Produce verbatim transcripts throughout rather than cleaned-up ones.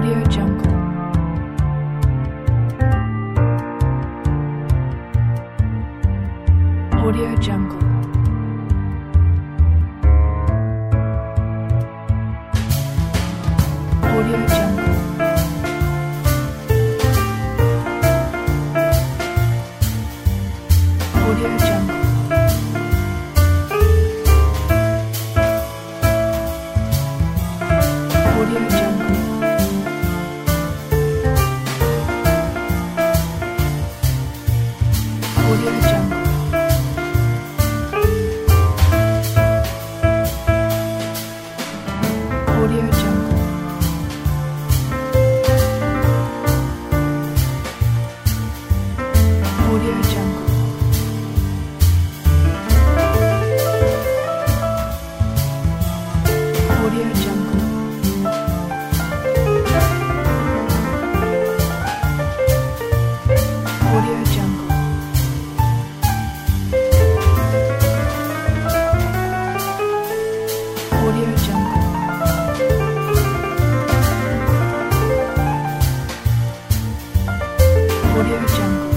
Audio Jungle. Audio Jungle. Audio Jungle. Audio Jungle. Audio Jungle. Audio Jungle. Audio Jungle. Audio Jungle. Audio Jungle. Audio Jungle. Audio Jungle. Audio Jungle.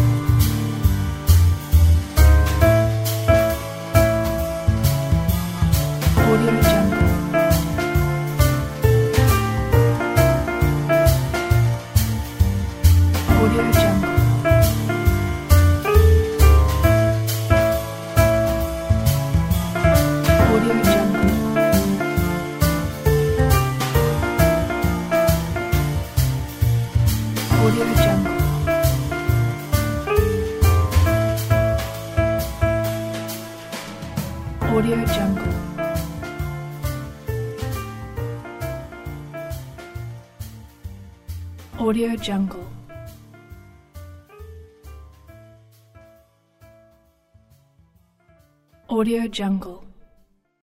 Audio Jungle. Audio Jungle. Audio Jungle. Audio Jungle. Audio Jungle. Audio Jungle. Audio Jungle.